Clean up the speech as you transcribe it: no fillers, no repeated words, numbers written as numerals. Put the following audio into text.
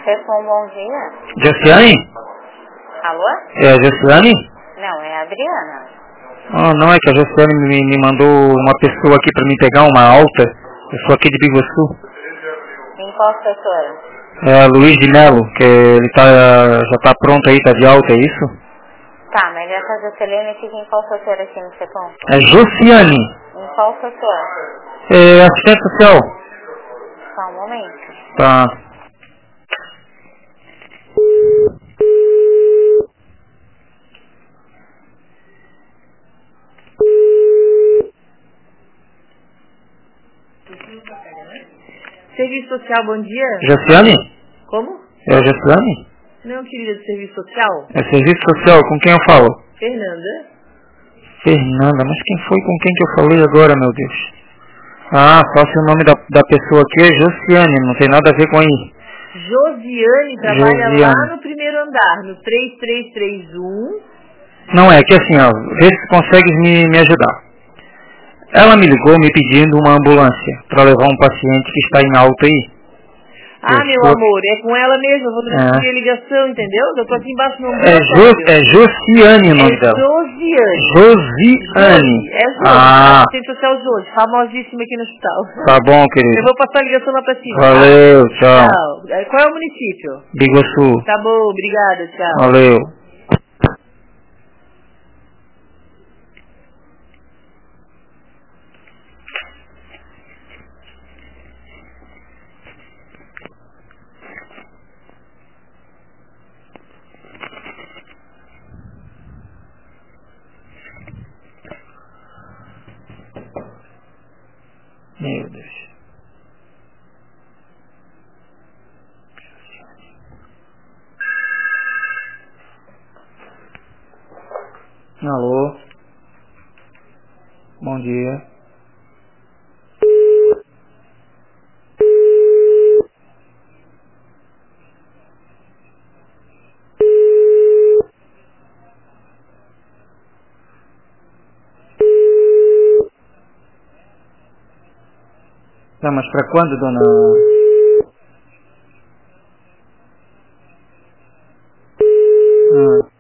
Cefom, bom dia. Josiane? Alô? É a Josiane? Não, é a Adriana. Ah, não, é que a Josiane me mandou uma pessoa aqui pra me pegar uma alta. Eu sou aqui de Biguaçu. Em qual setor? É Luiz de Melo, que ele já tá pronto aí, tá de alta, é isso? Tá, mas essa Juscelene fica em qual setor aqui no Cefom? É Josiane. Em qual setor? É assistente social. Só um momento. Tá. Serviço social, bom dia. Josiane? Como? É a Josiane? Não, querida, de serviço social? É serviço social, com quem eu falo? Fernanda. Fernanda, mas quem foi com quem que eu falei agora, meu Deus? Ah, só se o nome da pessoa aqui é Josiane, não tem nada a ver com aí. Josiane trabalha Josiane. lá no primeiro andar, no 3331. Não é, que assim, ó, vê se consegue me ajudar. Ela me ligou me pedindo uma ambulância para levar um paciente que está em alta aí. Ah, meu amor, é com ela mesmo, eu vou transferir a ligação, entendeu? Eu tô aqui embaixo no É Josiane o nome dela. Josiane. Josiane. É Josi, Ah, assistente social Josi, famosíssima aqui no hospital. tá bom, querido. Eu vou passar a ligação lá pra cima. Valeu, Tá? tchau. Tchau. Qual é o município? Biguaçu. Tá bom, obrigada, tchau. Valeu. Meu Deus. Alô? Bom dia. Tá, mas pra quando, dona? Ah.